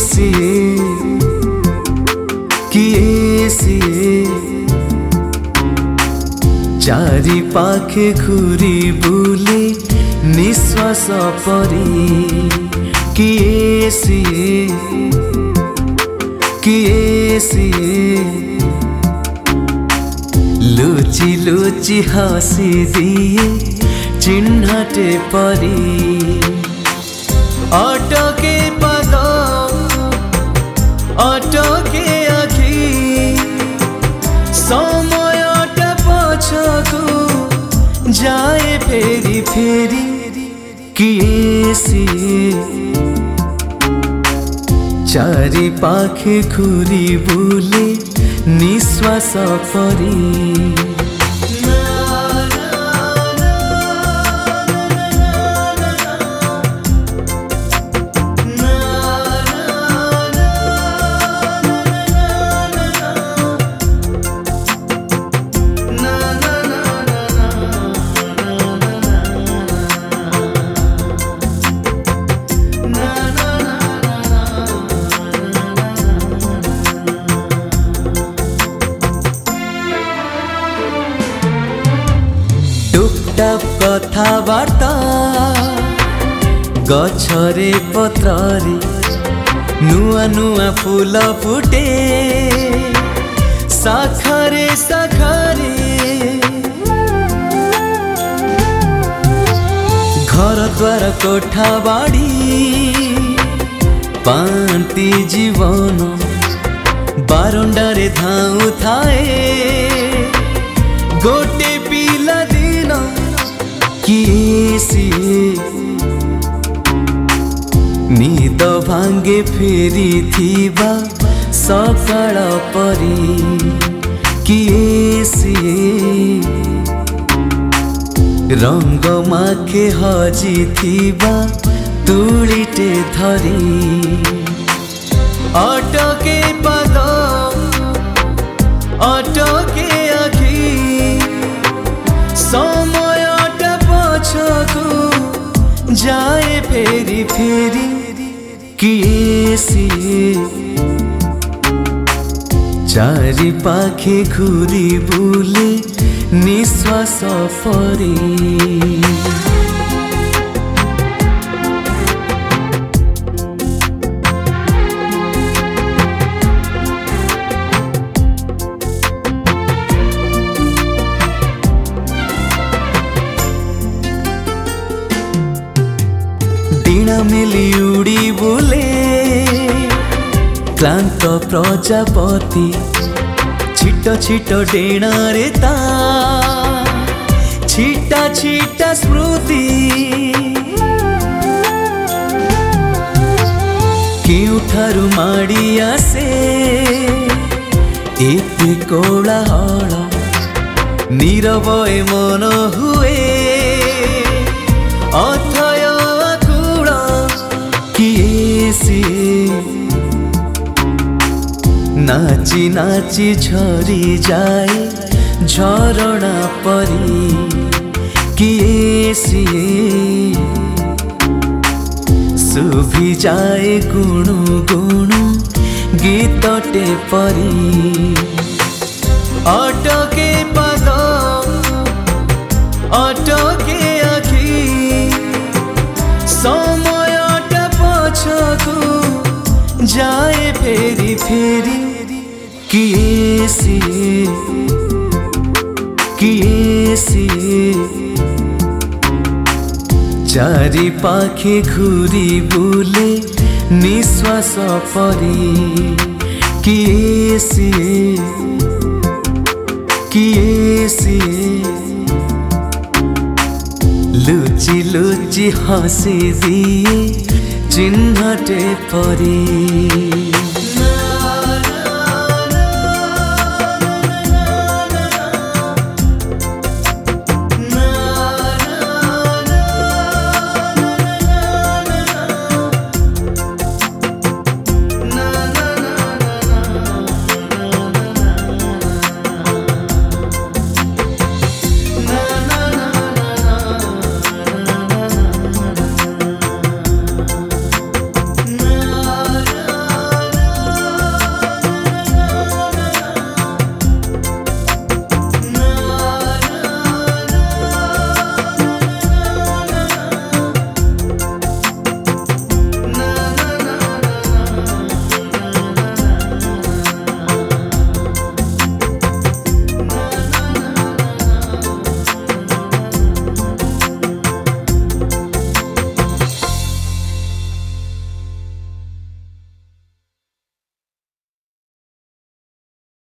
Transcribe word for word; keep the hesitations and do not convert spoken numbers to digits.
सिए किए सिए चारि पाखे घूरी बुले निश्वास परी किए सिए किए सिए लुचि लुचि हसी दिए चिन्हटे परी अटके पद अटके आखि समयटा पछकु जाए फेरी फेरी किए सिए चारि पाखे घूरी बुले निश्वास परी कथबार्ता गछरे पत्रे नुआ नुआ फूल फुटे शाखारे शाखारे घर द्वार कोठा बाड़ी पांति जीवन बारंडारे धाऊ थाए गोटे पिला दिन किए सिए निद भांगे फेरी थिबा सकाळ परी किए सिए रंग माखे हजी थिबा तुलिटे धरी अटके पद अटके आखि समयटा पछकु जाए फेरी फेरी किए सिए चारि पाखे घूरी बुले निश्वास परी डीणा मेली उड़ी बुले क्लांत प्रजापति छिट छिट डेणा रे ता छिटा छिटा स्मृति केउठारु माड़ी आसे एते कोलाहल नीरवए मन हुए अथय आकुल किए सिए नाची नाची झरी जाए झरणा परी किए सिए शुभि जाए गुणु गुणु गीतटे परी अटके पद अटके आखि समयटा पछकु जाए फेरी फेरी किए सिए किए सिए चारि पाखे घूरी बुले निश्वास परी किए सिए किए सिए लुचि लुचि हसी दिए चिन्हटे परी।